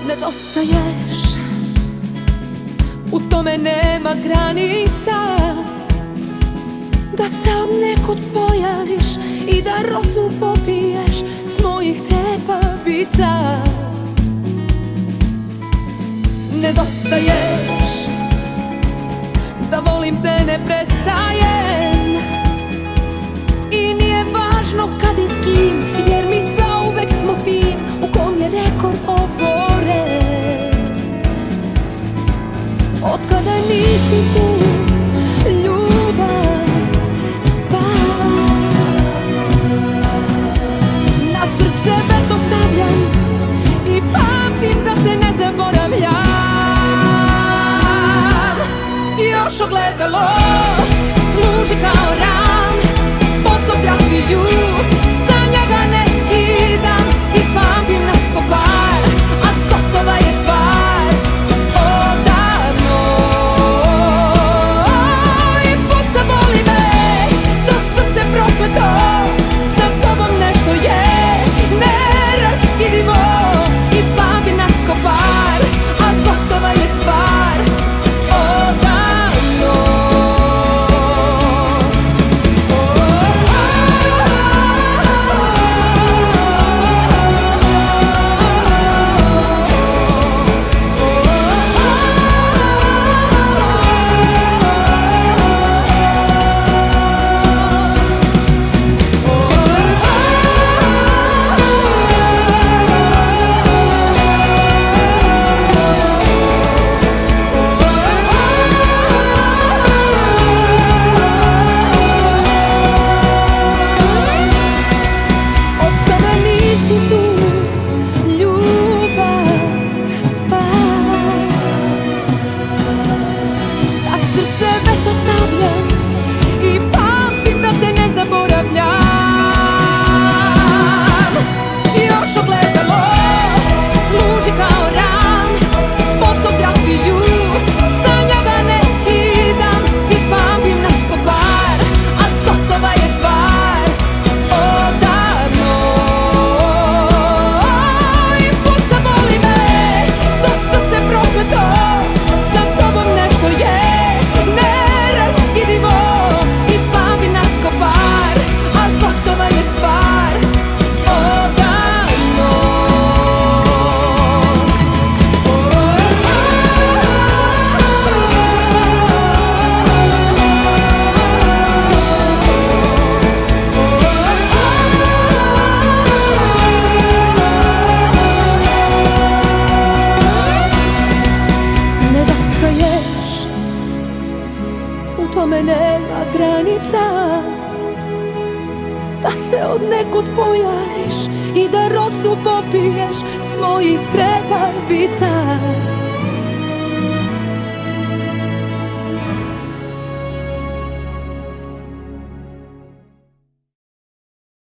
Nedostaješ, u tome nema granica. Da se od nekud pojaviš i da rosu popiješ s mojih trepavica. Nedostaješ, da volim te ne prestajem. I nije važno kad i s kim, jer mi zauvek smo tim u kom je rekord oboren. Otkada nisi tu, ljubav spava. Na srce veto stavljam i pamtim da te ne zaboravljam. Još ogledalo služi kao ram, fotografiju sa njega ne skidam i pamtim nas ko par, a gotova je stvar odavno. I puca boli me, to srce prokleto, sa tobom nešto je neraskidivo. I pamtim nas ko par, a gotova je stvar odavno. Tome nema granica. Da se od nekud pojaviš i da rosu popiješ s mojih trepavica.